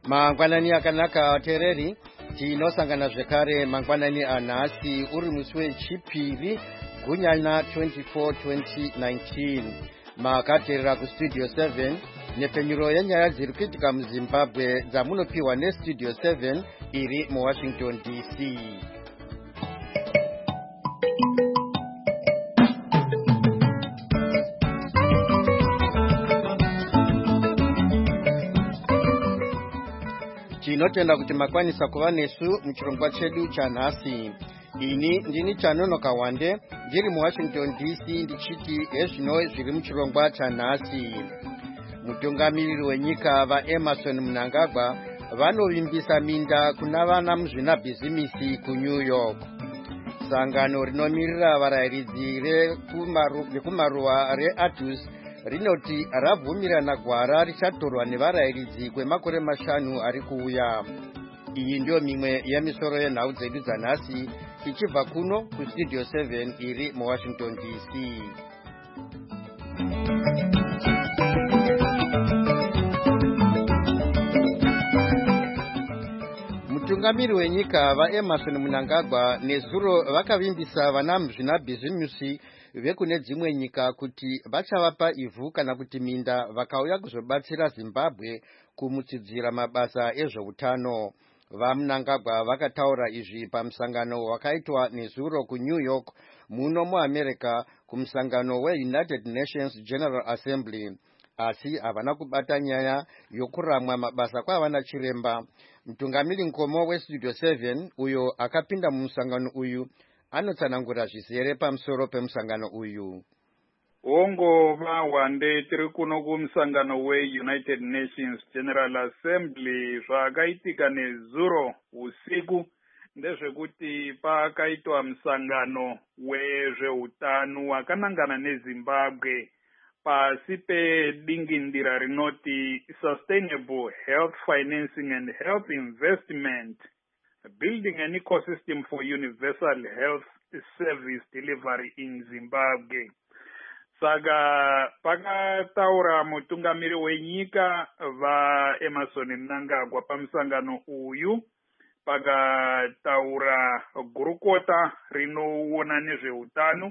Mangwanani akanaka vateereri, tinosangana zvekare mangwanani anhasi uri musi wechipiri gunyana 24 2019. Makateerera kustudio 7 nepfenyuro yenyaya dziri kuitika muZimbabwe dzamunopiwa nestudio 7 iri muWashington DC. Tinotenda kuti makwanisa kuva nesu muchirongwa chedu chanhasi. Ini ndini Chanonoka Wande ndiri muWashington DC ndichiti ezvino zviri muchirongwa chanhasi. Mutungamiriri wenyika vaEmerson Mnangagwa vanovimbisa minda kuna vana muzvinabhizimisi kuNew York. Sangano rinomirira varayiridzi rekumaruwa reArhus rinoti rabvumirana gwara richatorwa nevarayiridzi kwemakore 5 ari kuuya. Iyi ndiyo mimwe yemisoro yenhau dzedu dzanhasi tichibva kuno kustudio 7 iri muWashington DC. Mutungamiri wenyika vaEmerson Mnangagwa nezuro vakavimbisa vana muzvinabhizimusi vekune dzimwe nyika kuti vachavapa ivhu kana kuti minda vakauya kuzobatsira Zimbabwe kumutsidzira mabasa ezveutano. VaMnangagwa vakataura izvi pamusangano wakaitwa nezuro kuNew York muno muAmerica kumusangano weUnited Nations General Assembly. Asi havana kubata nyaya yokuramwa mabasa kwavana chiremba. Mutungamiri nkomo westudio 7 uyo akapinda mumusangano uyu anotsanangura zvizere pamusoro pemusangano uyu. Ongova Wande tiri kuno kumusangano weUnited Nations General Assembly zvakaitika nezuro usiku ndezvekuti pakaitwa musangano wezveutano wakanangana neZimbabwe pasi pedingindira rinoti Sustainable Health Financing and Health Investment, Building an Ecosystem for Universal Health Service Delivery in Zimbabwe. Saka pakataura mutungamiri wenyika vaEmerson Mnangagwa pamusangano uyu, pakataura gurukota rinoona nezveutano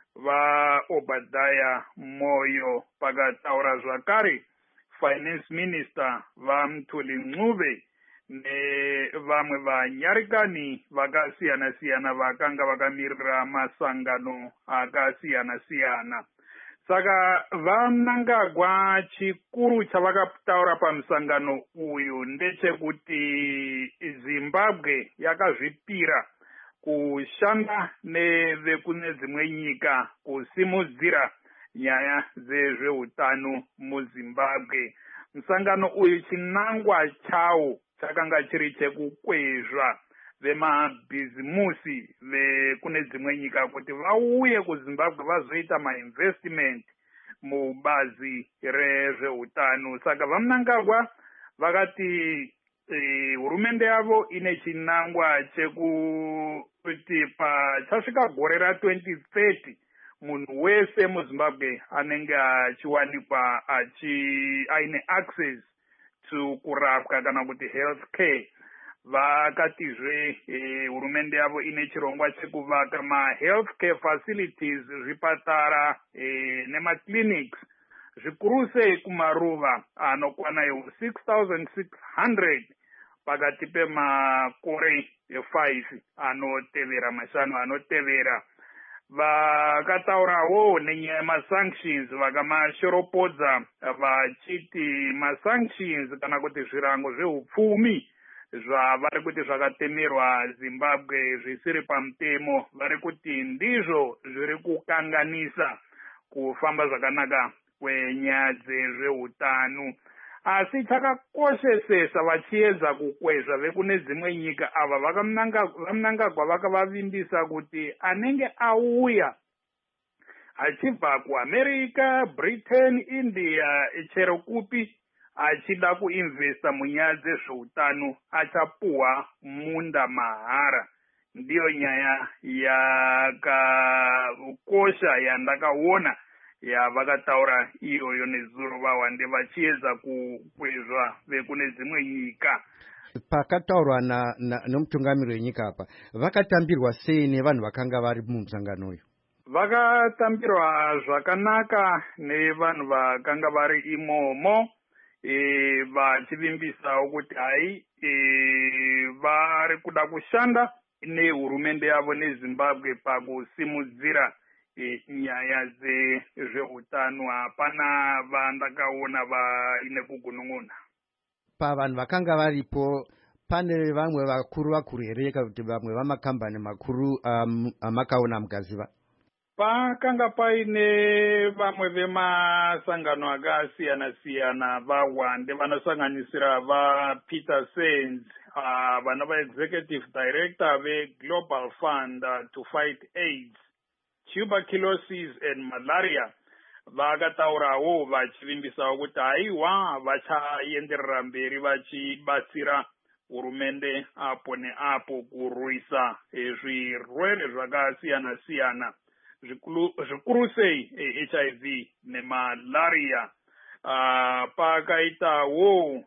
vaObadiah Moyo, pakataura zvakare Finance Minister vaMthuli Ncube nevamwe vanyarikani vakasiyana-siyana vakanga vakamirira masangano akasiyana-siyana. Saka vaMnangagwa chikuru chavakataura pamusangano uyu ndechekuti Zimbabwe yakazvipira kushanda nevekune dzimwe nyika kusimudzira nyaya dzezveutano muZimbabwe. Musangano uyu chinangwa chawo chakanga chiri chekukwezva vemabhizimusi vekune dzimwe nyika kuti vauye kuZimbabwe vazoita mainvestment mubazi rezveutano. Saka vaMnangagwa vakati hurumende yavo ine chinangwa chekuti pachasvika gore ra2030 munhu wese muZimbabwe anenge achiwanikwa aine access to kurapwa kana kuti health care. Vakatizve hurumende yavo ine chirongwa chekuvaka ma-health care facilities, zvipatara nemaclinics zvikuru sei kumaruva anokwana 6,600 pakati pemakore 5 anotevera, 5 anotevera. Vakataurawo nenyaya yemasanctions, vakamashoropodza vachiti masanctions kana kuti zvirango zveupfumi zvavari kuti zvakatemerwa Zimbabwe zvisiri pamutemo, vari kuti ndizvo zviri kukanganisa kufamba zvakanaka kwenyaya dzezveutano. Asi chakakoshesesa vachiedza kukwezva vekune dzimwe nyika ava vaMnangagwa vakavavimbisa kuti anenge auya achibva kuAmerica, Britain, India, chero kupi achida kuinvesta munyaya dzezveutano achapuwa munda mahara. Ndiyo nyaya yakakosha yandakaona vakataura iyoyo nezuro vawande vachiedza kukwezva vekune dzimwe nyika. Pakataurwa nomutungamiri wenyika apa, vakatambirwa sei nevanhu vakanga vari mumusangano uyu? Vakatambirwa zvakanaka nevanhu vakanga vari imomo, vachivimbisawo kuti hai vari kuda kushanda nehurumende yavo neZimbabwe pakusimudzira nyaya dzezveutano. Hapana vandakaona vaine kugunun'una. Pavanhu vakanga varipo, pane vamwe vakuru here kana kuti vamwe vamakambani makuru amakaona mukaziva? Pakanga paine vamwe vemasangano akasiyana-siyana vawande vanosanganisira vaPeter Sands, vanova executive director veGlobal Fund to Fight AIDS, Tuberculosis and Malaria. Vakataurawo vachivimbisawo kuti haiwa vachaenderera mberi vachibatsira hurumende apo neapo kurwisa zvirwere zvakasiyana-siyana, zvikuru sei HIV nemalaria. Pakaitawo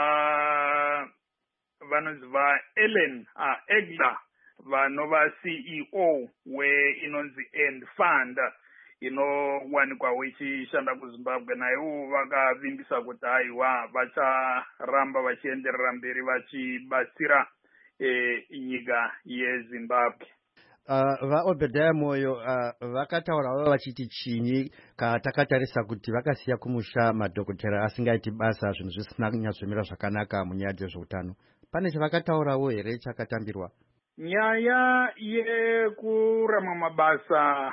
vanonzi vaEllen Egler vanova CEO inonzi End Fund inowanikwawo ichishanda kuZimbabwe, naivo vakavimbisa kuti haiwa vacharamba vachienderera mberi vachibatsira nyika yeZimbabwe. VaObadiah Moyo vakataurawo vachiti chinyi takatarisa kuti vakasiya kumusha madhokotera asingaiti basa, zvinhu zvisina kunyatsomira zvakanaka munyaya dzezveutano. Pane chavakataurawo here chakatambirwa? Nyaya yekurama mabasa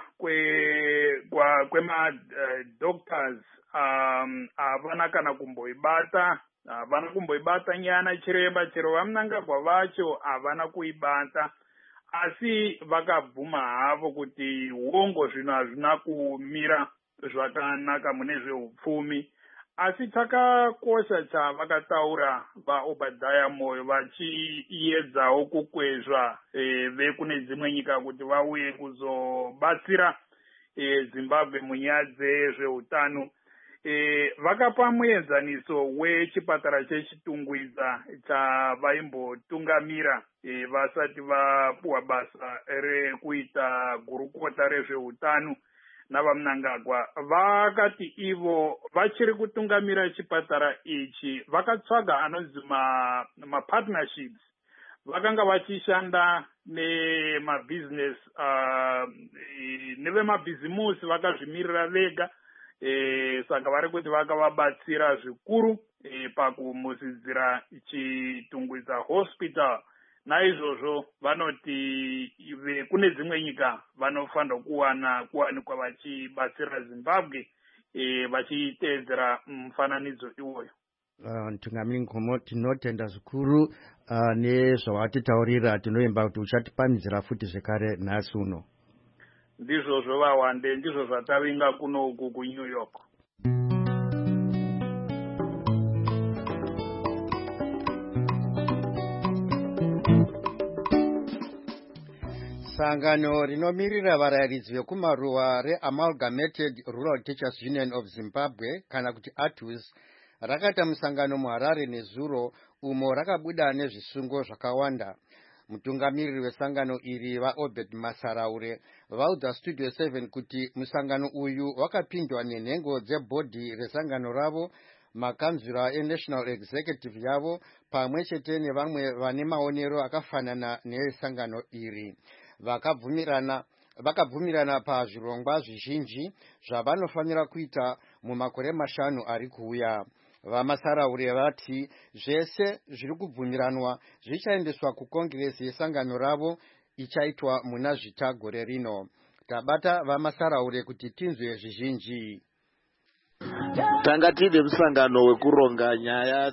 kwemadoctors havana kana kumboibata. Havana kumboibata nyana chiremba, chero vamunangagwa vacho havana kuibata. Asi vakabvuma havo kuti uongo zvino hazvina kumira zvakanaka mune zveupfumi. Asi chakakosha chavakataura vaObadiah Moyo vachiedzawo kukwezva vekune dzimwe nyika kuti vauye kuzobatsira Zimbabwe munyaya dzezveutano. Vakapa muenzaniso wechipatara chechitungwiza chavaimbotungamira vasati vapuwa basa rekuita gurukota rezveutano navamunangagwa. Vakati ivo vachiri kutungamira chipatara ichi vakatsvaga anonzi mapartnerships. Vakanga vachishanda nemabhizinesi nevemabhizimusi vakazvimirira vega. Saka vari kuti vakavabatsira zvikuru pakumusidzira chitungwiza hospital. Naizvozvo vanoti kune dzimwe nyika vanofanira kuwanikwa vachibatsira Zimbabwe vachiteedzera mufananidzo iwoyo. Mutungamiri Nkomo, tinotenda zvikuru nezvawatitaurira. Tinoimba kuti uchatipanidzira futi zvekare nhasi uno. Ndizvozvo vawande, ndizvo zvatavinga kuno uku kuNew York. Sangano rinomirira varayiridzi vekumaruwa reAmalgamated Rural Teachers Union of Zimbabwe kana kuti ATUS rakaita musangano muHarare nezuro umo rakabuda nezvisungo zvakawanda. Mutungamiriri wesangano iri vaObed Masaraure vaudza Studio 7 kuti musangano uyu wakapindwa nenhengo dzebhodhi resangano ravo, makanzura eNational Executive yavo pamwe chete nevamwe vane maonero akafanana nesangano iri. Vakabvumirana pazvirongwa zvizhinji zvavanofanira kuita mumakore 5 ari kuuya. Vamasaraure vati zvese zviri kubvumiranwa zvichaendeswa kukongresi yesangano ravo ichaitwa muna Zvita gore rino. Tabata Vamasaraure kuti tinzwe zvizhinji. Tanga tine musangano wekuronga nyaya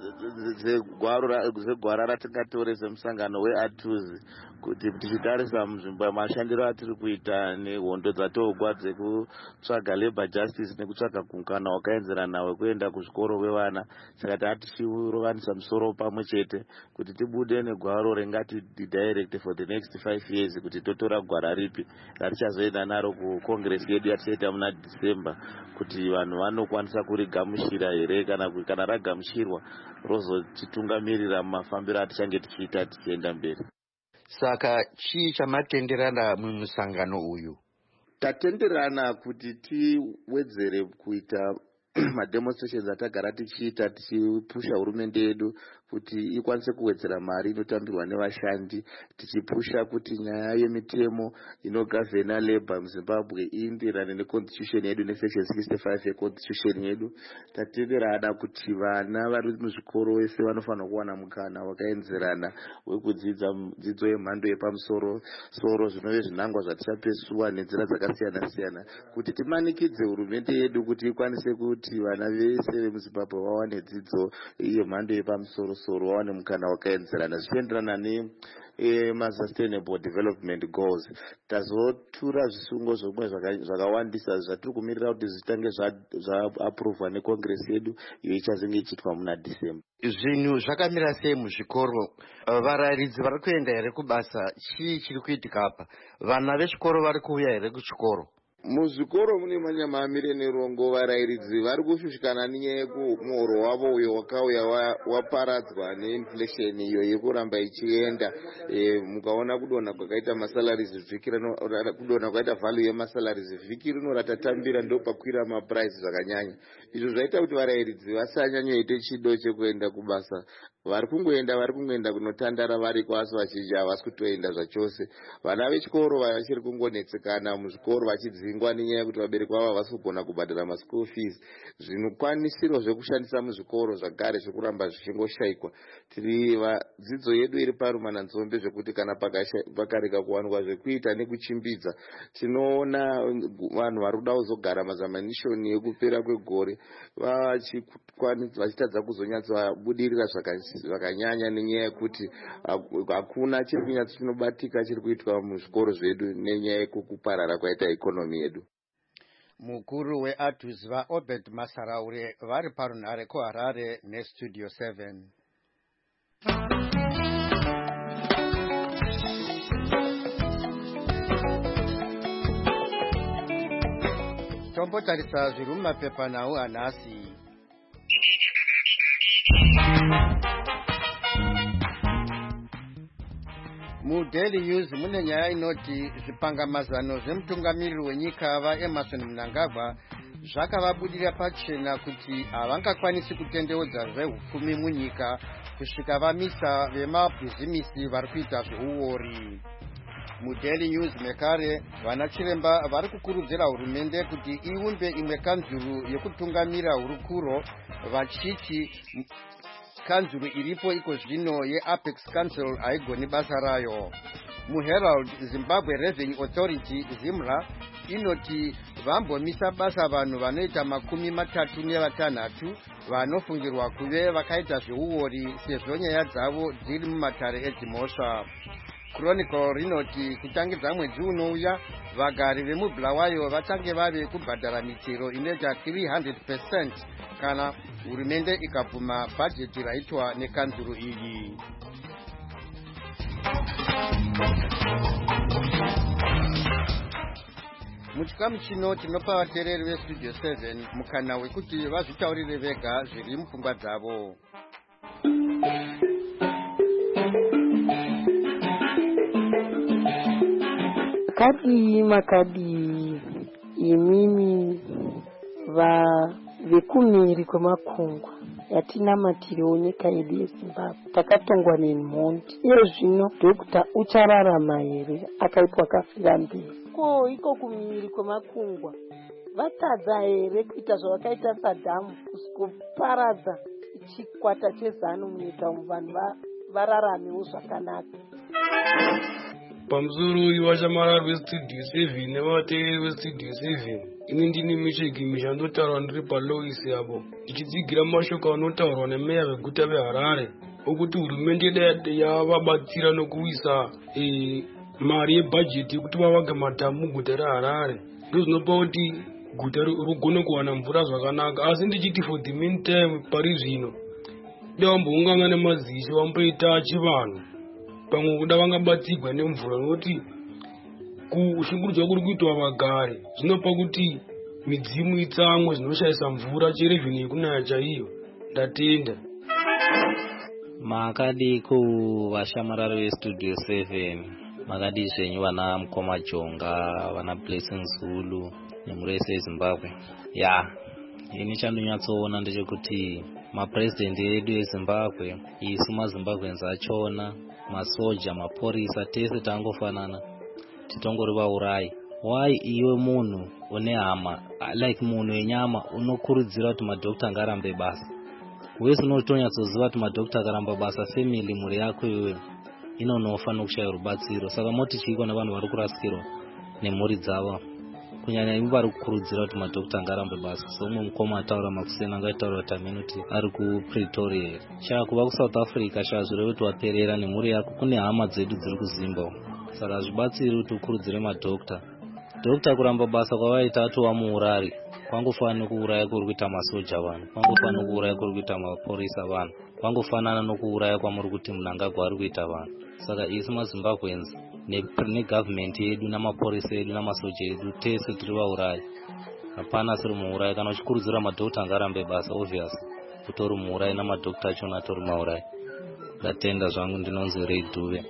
zegwara ratingatore semusangano weATUZI kuti tichitarisa munzvimbo yemashandiro atiri kuita nehondo dzatogwa dzekutsvaga labor justice nekutsvaga mukana wakaenzerana wekuenda kuzvikoro kwevana. Saka tichirovanisa musoro pamwe chete kuti tibude negwaro ringati direct for the next 5 years kuti totora gwara ripi ratichazoenda naro kucongress yedu yatichaita muna December kuti vanhu vanokwanisa kurigamushira here kana ragamushirwa rozotitungamirira mumafambiro atichange tichiita tichienda mberi. Saka chii chamatenderana mumusangano uyu? Tatenderana kuti tiwedzere kuita mademonstrations atagara tichiita tichipusha hurumende yedu kuti ikwanise kuwedzera mari inotambirwa nevashandi, tichipusha kuti nyaya yemitemo inogavhena labor muZimbabwe iindirane neconstitution yedu nesection 65 yeconstitution yedu. Tatenderana kuti vana vari muzvikoro vese vanofanira kuwana mukana wakaenzerana wekudzidza dzidzo yemhando yepamusoro soro zvinove zvinangwa zvatichapesuwa nenzira dzakasiyana siyana kuti timanikidze hurumende yedu kuti ikwanise kuti vana vese vemuZimbabwe vawane dzidzo yemhando yepamusoro soro, vawane mukana wakaenzerana zvichienderana sustainable development goals. Tazotura zvisungo zvimwe zvakawandisa zvatiri kumirira kuti zvitange zvaaprovwa necongress yedu iyo ichazenge ichiitwa muna December. Zvinhu zvakamira sei muzvikoro? Varayiridzi vari kuenda here kubasa? Chii chiri kuitika apa? Vana vechikoro vari kuuya here kuchikoro? Muzvikoro mune manyamamire nerongo. Varayiridzi vari kushushikana nenyaya yekumuhoro wavo uyo wakauya waparadzwa neinflation iyo yekuramba ichienda. Mukaona kudonha kwakaita masalaries vhiki kudonha kwaita value yemasalaries vhiki rino ratatambira ndopakwira maprice zvakanyanya. Izvo zvaita kuti varayiridzi vasanyanyoite chido chekuenda kubasa. Vari kungoenda kunotandara variko asi vazhinji havasi kutoenda zvachose. Vana vechikoro vachiri kungonetsekana muzvikoro vachidzingwa nenyaya yekuti vabereki vavo havasi kugona kubhadhara maschool fees. Zvinokwanisiro zvekushandisa muzvikoro zvagare zvekuramba zvichingoshayikwa. Dzidzo yedu iri parumananzombe zvekuti kana pakareka kuwanikwa zvekuita nekuchimbidza, tinoona vanhu vari kuda kuzogara mazamanishoni ekupera kwegore vachitadza kuzonyatsobudirira zvakanyanya nenyaya yekuti hakuna chiri kunyatso chinobatika chiri kuitwa muzvikoro zvedu nenyaya yekuparara kwaita ikonomi yedu. Mukuru weATUZI vaObed Masaraure vari parunhare kuHarare neStudio 7. Tombotarisa zviri mumapepanhau anhasi. MuDaily News mune nyaya inoti zvipangamazano zvemutungamiriri wenyika vaEmmerson Mnangagwa zvakavabudira pachena kuti havangakwanisi kutenderedza zvehupfumi munyika kusvika vamisa vemabhizimisi vari kuita zveuori. MuDaily News mekare vana chiremba vari kukurudzira hurumende kuti iumbe imwe kanzuru yekutungamira hurukuro vachiti kanzuru iripo iko zvino yeApex Council haigoni basa rayo. MuHerald, Zimbabwe Revenue Authority ZIMRA inoti vambomisa basa vanhu vanoita 36 vanofungirwa kuve vakaita zveuori sezvo nyaya dzavo dziri mumatare edzimhosva. Chronicle rinoti kutangidza mwedzi unouya vagari vemubulawayo vachange vave kubhadhara michero inoita 300% kana hurumende ikabvuma bhajeti raitwa nekanzuru iyi. Muchikamu chino tinopa vateereri veStudio 7 mukana wekuti vazvitaurire vega zviri mupfungwa dzavo. Makadi imimi vekumiri kwemakungwa yatinamatiriwo nyika yedu yeZimbabwe takatongwa nemhondi. Iye zvino Dr. uchararama here akaitwa kafira mberi? Iko kumiri kwemakungwa vatadza here kuita zvavakaita Saddam kuparadza chikwata chezanu munyika umu vanhu vararamewo zvakanaka? Pamusoro wevashamarari veStudio 7 nevateereri veStudio 7, ini ndini misheki mishandotaurwa ndiri paLois apo ndichidzigira mashoko anotaurwa nemeya veguta veHarare okuti hurumende yavabatsira nokuisa mari yebhajeti yekuti vavage madhamu muguta reHarare. Ndozvinopa kuti guta rugone kuwana mvura zvakanaka. Asi ndichiti for the meantime pari zvino davamboungana nemaziso vamboita chivanhu pamwe kuda vangabatsirwa nemvura nokuti kushungurudzwa kuri kuitwa vagare zvinopa kuti midzimu itsamwe zvinoshaisa mvura cherevheni yekunaya chaiyo. Ndatenda. Makadi kuvashamarari vestudio 7 makadi zvenyu vana Mukoma Jonga, vana Blessing Zulu nemurese eZimbabwe. Ini chandonyatsoona ndechekuti mapresidenti edu eZimbabwe, isu maZimbabweans achona, masoja, maporisa, tese tangofanana, titongori vaurayi. Why iwe munhu une hama like munhu wenyama unokurudzira kuti madhokita ngarambe basa? Wese unotonyatsoziva kuti madhokita akaramba basa family mhuri yako iwe inonofanira kushaya rubatsiro. Saka moti chiko nevanhu vari kurasikirwa nemhuri dzavo, kunyanya ivo vari kukurudzira kuti madhokita ngarambe basa. Somwe Mukoma ataura Makusena ngaitaura kuti amene kuti ari kuPretoria. Kuva kuSouth Africa zvazvire kuti waperera nemhuri yako, kune hama dzedu dziri kuZimbabwe. Saka zvibatsiri kuti ukurudzire madhokita. Dhokita kuramba basa kwavaita atova muurari, kwangofanana kuuraya kuri kuita masoja vanhu, kwangofanana kuuraya kuri kuita maporisa vanhu, kwangofanana nokuuraya kwamuri kuti Mnangagwa ari kuita vanhu. Saka isi maZimbabweans negovernment yedu namaporisa edu namasoja edu tese tiri vaurayi. Hapana siri muurayi. Kana uchikurudzira madhokita ngarambe basa, obvious utori muurayi namadhokita achona atori maurayi. Ndatenda zvangu. Ndinonzi Ray Dube.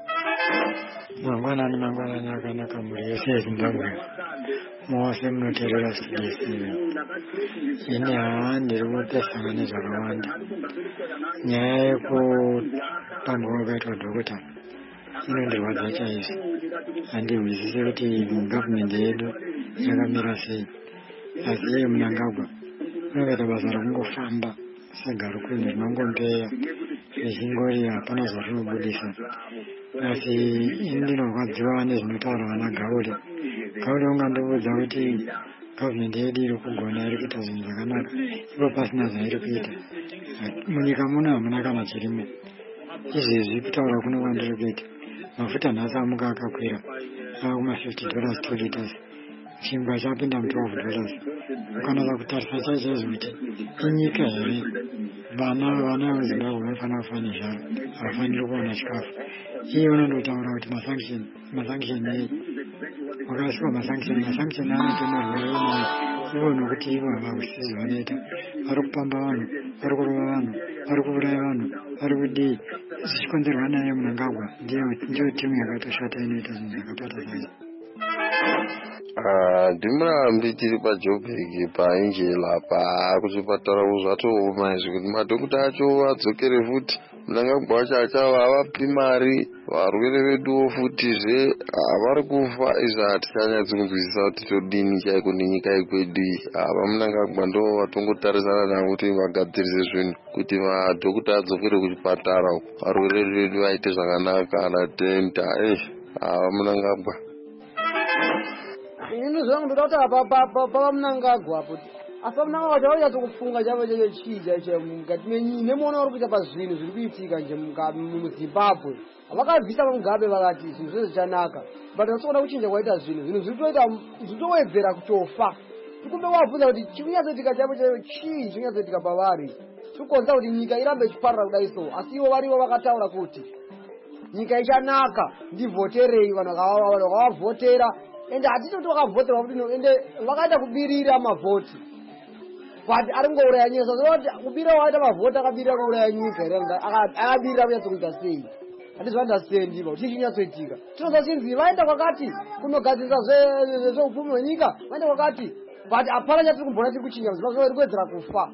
Mangwanani akanaka mhuri yese yeZimbabwe mose munoteerera studio 7. Ini ndiri kupesana nezvakawanda. Nyaya yekupambwa kwakaitwa dhokota inondirwadza chaizvo. Handihwisisi kuti gavhmendi yedu yakamira sei. Asi iye Mnangagwa unokaita basa rekungofamba segarukwini rinongompeya richingori hapana zvarinobudisa. Asi ndinorwadziwa nezvinotaura vana Gaule. Gaule ungandibudza kuti gavhmendi yedu iri kugona, iri kuita zvinhu zvakanaka, ipo pasina zvairi kuita. Munyika muno hamuna kana chirimo. Izvezvi kutaura kuno kwandiri kuita, mafuta nhasi amuka akakwira, ava kuma$50 2 liters. Chingwa chapinda $12. Ukanasa kutarisa chaizvo kuti inyika here vana veZimbabwe vanofanira kufa nezvaro, havafaniri kuwana chikafu. Iye unondotaura kuti masanction ei wakasvikwa masanction anotonorwara ivo nokuti ivo havahwisisi zvavanoita. Vari kupamba vanhu, vari kurova vanhu, vari kuuraya vanhu, vari kudii, zvichikonzerwa naye Mnangagwa. Ndiyo timu yakatoshata inoita zvinhu zvakapata saizvo. Ndimurambi tiri paJoburg paAngela kuchipatara zvatooma izvi kuti madhokita acho adzokere futi. Mnangagwa wacho achava avapi mari, varwere veduwo futizve vari kufa. Izvi hatichanyatsi kunzwisisa kuti todini chaiko nenyika yekwedu iyi. Ava Mnangagwa ndo vatongotarisana navo kuti vagadzirise zvinhu kuti madhokita adzokere kuchipatara uko, varwere vedu vaite zvakanaka. Ndatenda ava Mnangagwa. Ini zvangu ndoda kuti papa Mnangagwa kuti asi Mnangagwa chaunyatso kufunga chavo chechija chemukati menyini nemuona vari kuita pazvinhu zviri kuitika nje muZimbabwe. Vakabvisa paMugabe vakati zvinhu zvese zvichanaka, but vasoona kuchinja kwaita zvinhu zvitowedzera kutofa. Tikumbe wabvunza kuti chikunyatsaitika chavo chii chikunyatsaitika pavari, chikukonza kuti nyika irambe ichiparara kudai so. Asi ivo varivo vakataura kuti nyika ichanaka, ndivhoterei vanhu vakavavhotera. Ende hatitoti vakavhotera kuti ende vakaita kubirira mavhoti. But ari kungouraya nyika. Saka kubirira wakaita mavhoti akabirira kuuraya nyika here, akabirira kunyatsokuita sei? Handizvo understand ivo kuti chinyatsoitika. Tinozochinzi vaenda kwakati kunogadzirisa zveupfumi hwenyika, vaenda kwakati. But hapana chatiri kumbona tiri kuchinja, Zimbabwe iri kuwedzera kufa.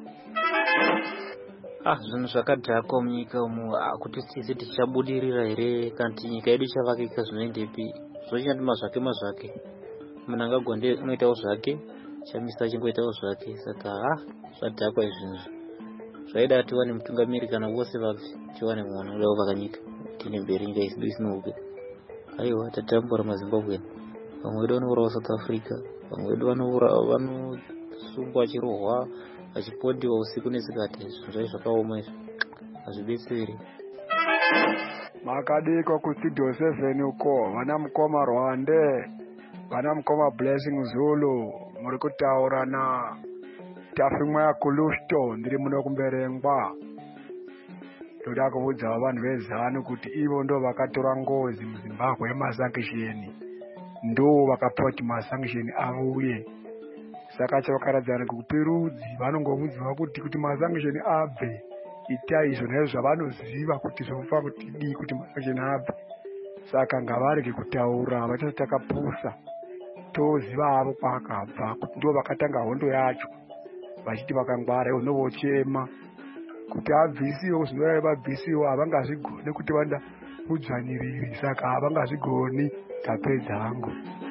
Zvinhu zvakadhako munyika umu, kuti tise tichabudirira here kana nyika yedu chavakika zvinoendepi. Zvochandima zvake Mnangagwa ndiye unoitawo zvake, Chamisa chingoitawo zvake. Saka zvadhakwa izvinhu. Zvaida tiwane mutungamiri kana vose vafi, tiwane munhu unoda kuvaka nyika tine mberi nyika isidu isinoke. Aiwa tatambura maZimbabwe, vamwe vedu vanourawo South Africa, vamwe vedu vanosungwa chirohwa vachipondiwa usiku nesikati. Zvinhu zvai zvakaoma izvo, hazvibetseri. Makadiko kustudio 7 uko vana mukoma Rwande, vana mukoma Blessing Zulu, muri kutaura na Tafimwa ya Kulusto, ndiri muno kumberengwa. Toda kubudza vanhu vezanu kuti ivo ndo vakatora ngozi muZimbabwe yemasangisheni, ndo vakapiwa kuti masangisheni auye. Saka chavakaradzana kuti rudzi vanongomudziwa kuti masangisheni abve itai izvona izvo zvavanoziva kuti zvofa kuti dii kuti masangisheni abve. Saka ngavarege kutaura vachati takapusa, toziva avo kwakabva kuti ndo vakatanga hondo yacho, vachiti vakangwara ivo novochema kuti abvisiwo. Zvinoreva vabvisiwo havangazvigoni kuti vanda udzvanyiriri, saka havangazvigoni. Tapedza hangu.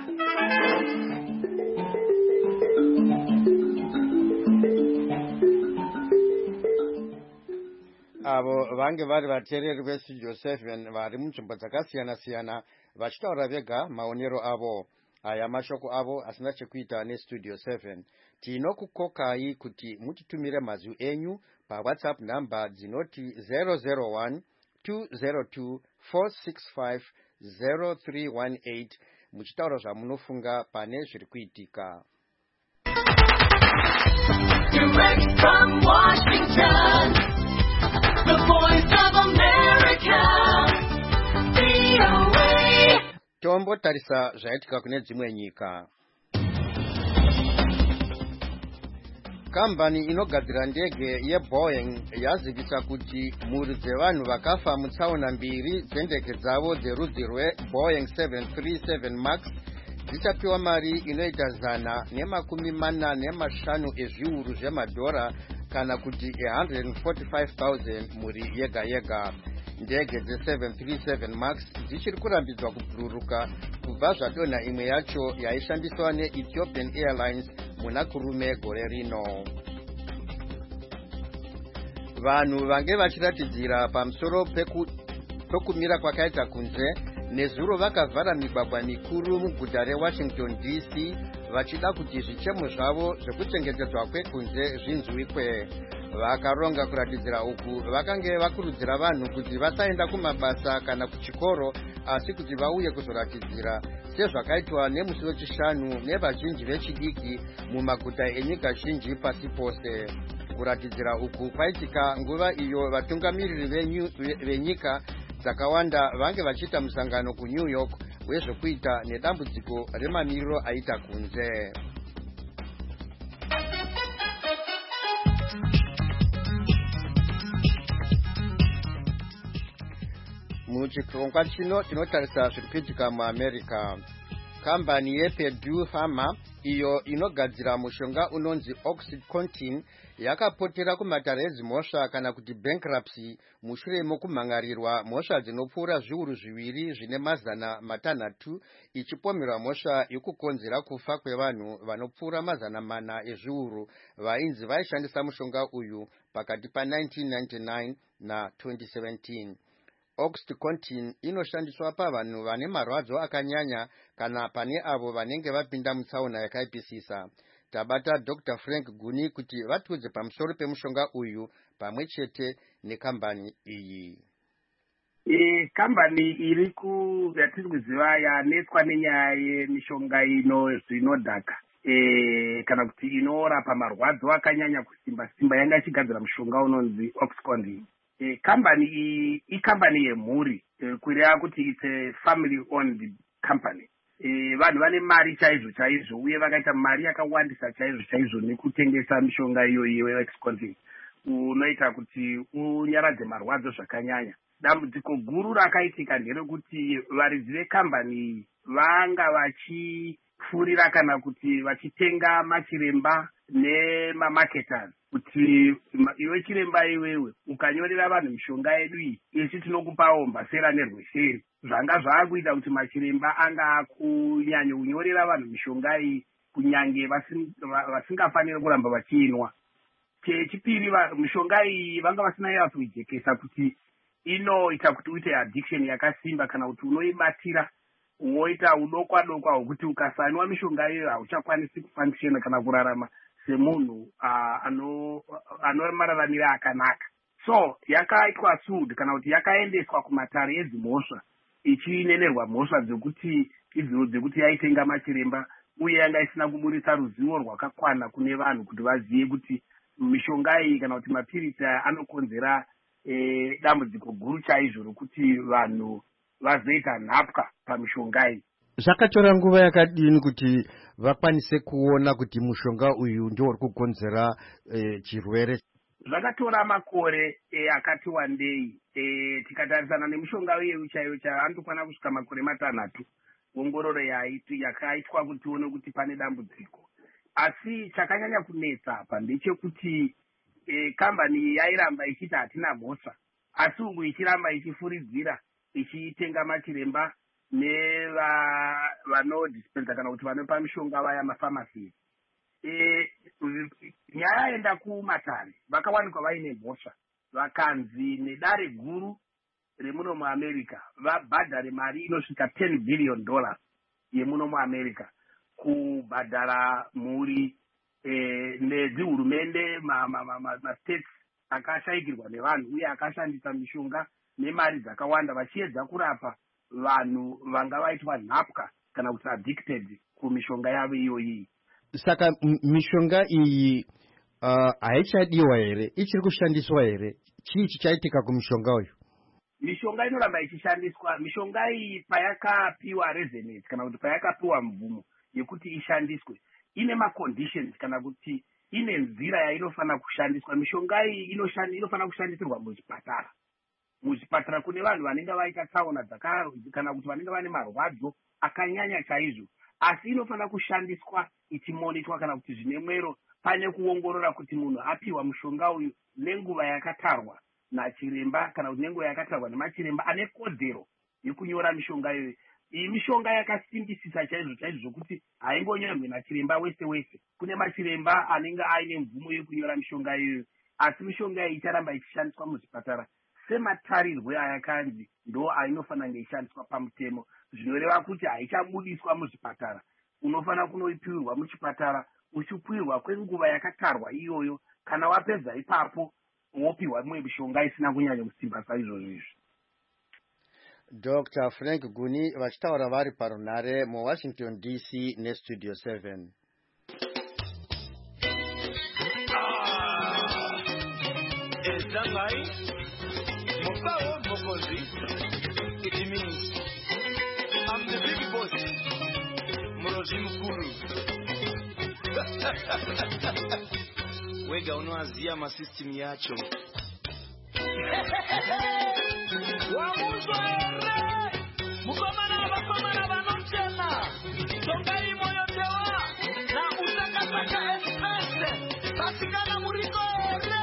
avo vange vari vateereri vestudio 7 vari munzvimbo dzakasiyana-siyana vachitaura vega maonero avo. Aya mashoko avo asina chekuita nestudio 7. Tinokukokai kuti mutitumire mazwi enyu paWhatsApp namba dzinoti 001 202 465 0318 muchitaura zvamunofunga pane zviri kuitika. Direct from Washington, the voice of America, VOA. Tombotarisa zvaitika kune dzimwe nyika. Kambani inogadzira ndege yeBoeing yazivisa kuti mhuri dzevanhu vakafa mutsaona mbiri dzendege dzavo dzerudzi rweBoeing 737 Max dzichapiwa mari inoita $145 ezviuru zvemadhora kana kuti $145,000 mhuri yega yega. Ndege dze737 Max dzichiri kurambidzwa kubhururuka kubva zvadonha imwe yacho yaishandiswa neEthiopian Airlines muna kurume gore rino. Vanhu vange vachiratidzira pamusoro pekumira kwakaita kunze nezuro vakavhara migwagwa mikuru muguta reWashington DC vachida kuti zvichemo zvavo zvekuchengetedzwa kwekunze zvinzwikwe. Vakaronga kuratidzira uku vakange vakurudzira vanhu kuti vasaenda kumabasa kana kuchikoro asi kuti vauye kuzoratidzira sezvakaitwa nemusi wechishanu nevazhinji vechidiki mumaguta enyika zhinji pasi pose. Kuratidzira uku kwaitika nguva iyo vatungamiriri venyika dzakawanda vange vachiita musangano kuNew York wezvekuita nedambudziko remamiriro aita kunze. Muchirongwa chino tinotarisa zviri kuitika muAmerica. Kambani yePurdue Pharma iyo inogadzira mushonga unonzi OxyContin yakapotera kumatare edzimhosva kana kuti bankruptcy mushure mokumhangarirwa mhosva dzinopfuura zviuru zviviri zvine mazana matanhatu ichipomerwa mhosva yekukonzera kufa kwevanhu vanopfuura mazana mana ezviuru vainzi vaishandisa mushonga uyu pakati pa1999 na2017. OxyContin inoshandiswa pavanhu vane marwadzo akanyanya kana pane avo vanenge vapinda mutsaona yakaipisisa. Tabata Dr. Frank Guni kuti vatiudze pamusoro pemushonga uyu pamwe chete nekambani iyi. Kambani iri yatiri kuziva yanetswa nenyaya yemishonga zvinodhaka kana kuti inorapa marwadzo akanyanya kusimba simba yanga ichigadzira mushonga unonzi OxyContin. Kambani iyi ikambani yemhuri kureva kuti it's a family owned company. Vanhu vane mari chaizvo uye vakaita mari yakawandisa chaizvo nekutengesa mishonga iyoyi yeOxyContin unoita kuti unyaradze marwadzo zvakanyanya. Dambudziko guru rakaitika nderekuti varidzi vekambani iyi vanga vachipfurira kana kuti vachitenga machiremba nemamarketers kuti iwe chiremba iwewe ukanyorera vanhu mishonga yedu iyi isi tinokupawo mbasera nerwesheri. Zvanga zvaakuita kuti machiremba anga akunyanya kunyorera vanhu mishonga iyi kunyange vasingafaniri kuramba vachiinwa. Chechipiri, mishonga iyi vanga vasina kuijekesa kuti inoita kuti uite addiction yakasimba kana kuti unoibatira woita udokwa dokwa hwekuti ukasanwa mishonga iyoyo hauchakwanisi kufunctiona kana kurarama semunhu anomararamira akanaka. So yakaitwa sued kana kuti yakaendeswa kumatare edzimhosva ichinenerwa mhosva dzekuti idzo dzekuti yaitenga machiremba uye yanga isina kuburitsa ruzivo rwakakwana kune vanhu kuti vazive kuti mishonga iyi kana kuti mapirisi aya anokonzera dambudziko guru chaizvo rokuti vanhu vazoita nhapwa pamishonga iyi. Zvakatora nguva yakadini kuti vakwanise kuona kuti mushonga uyu ndio uri kukonzera chirwere? Zvakatora makore akati wandei. Tikatarisana nemishonga uyu chaiyo anotokwana kusvika makore 3 ongororo yakaitwa kuti tione kuti pane dambudziko. Asi chakanyanya kunetsa apa ndechekuti kambani yairamba ichiti hatina mhosva, asi umu ichiramba ichifuridzira ichitenga machiremba nevanodispensa kana kuti vanopa mishonga vaya mafamasi. Nyaya yaenda kumatare vakawanikwa vaine mhosva, vakanzi nedare guru remuno muAmerica vabhadhare mari inosvika $10 billion yemuno muAmerica kubhadhara mhuri nedzihurumende mastates akashaikirwa nevanhu uye akashandisa mishonga nemari dzakawanda vachiedza kurapa vanhu vanga vaitwa nhapwa kana kuti addicted kumishonga yavo iyoyi. Saka mishonga iyi haichadiwa here, ichiri kushandiswa here? Chii chichaitika kumishonga uyu? Mishonga inoramba ichishandiswa. Mishonga iyi payakapiwa resonance kana kuti payakapiwa mvumo yekuti ishandiswe ine maconditions kana kuti ine nzira yainofana kushandiswa. Mishonga iyi inofana kushandisirwa muzvipatara. Muzvipatara kune vanhu vanenge vaita tsaona kana kuti vanenge vane marwadzo akanyanya chaizvo, asi inofana kushandiswa ichimonitwa kana kuti zvine mwero pane kuongorora kuti munhu apiwa mushonga uyu nenguva yakatarwa nachiremba kana kuti nenguva yakatarwa nemachiremba ane kodzero yekunyora mishonga iyoyi. Iyi mishonga yakasimbisisa chaizvo chaizvo zvokuti haingonyorwe nachiremba wese wese. Kune machiremba anenge aine mvumo yekunyora mishonga iyoyi, asi mishonga iyi icharamba ichishandiswa muzvipatara sematarirwe ayakanzi ndo ainofana ngeishandiswa pamutemo, zvinoreva kuti haichabudiswa muzvipatara. Unofana kunoipiwirwa muchipatara uchipiwirwa kwenguva yakatarwa iyoyo. Kana wapedza ipapo wopiwa mumwe mishonga isina kunyanya kusimba saizvozvo izvi. Dr. Frank Guni vachitaura vari parunare muWashington DC neStudio 7. It means I'm the big boss. Muroji mkuru. Wega unoazia masystem yacho. Wamuzo ere. Mukomana bakomana banomchena. Songai moyo tewa. Na utakataka express. Tasikana muriko ere.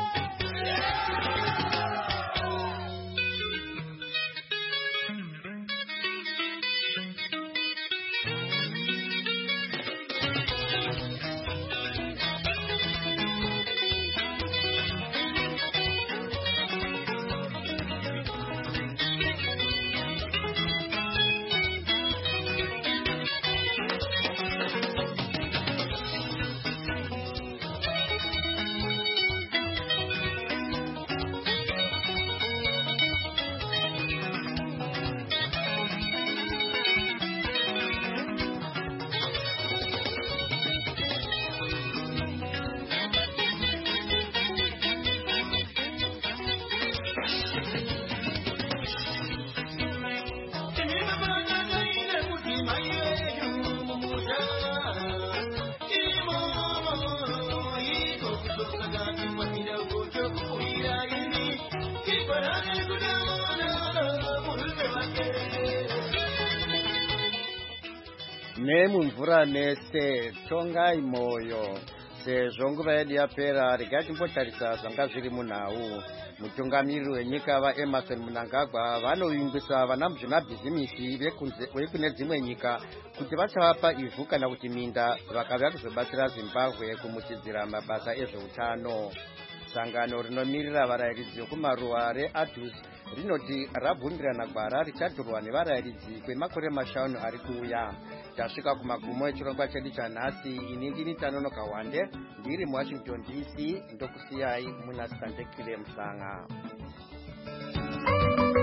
Nemumvura mese tongai moyo sezvo nguva yedu yapera. Regai timbotarisa zvanga zviri munhau. Mutungamiriri wenyika vaEmerson Mnangagwa vanovimbisa vana muzvimabhizimisi vekune dzimwe nyika kuti vachavapa ivhu kana kuti minda vakauya kuzobatsira Zimbabwe kumuchidzira mabasa ezveutano. Sangano rinomirira varayiridzi vekumaruwa reADUS rinoti rabvundirana gwara richatorwa nevarayiridzi kwemakore mashanu ari kuuya. Tasvika kumagumo echirongwa chedu chanhasi. Ini ndini Tanonoka Wande ndiri muWashington DC, ndokusiyai muna Sandekile Msanga.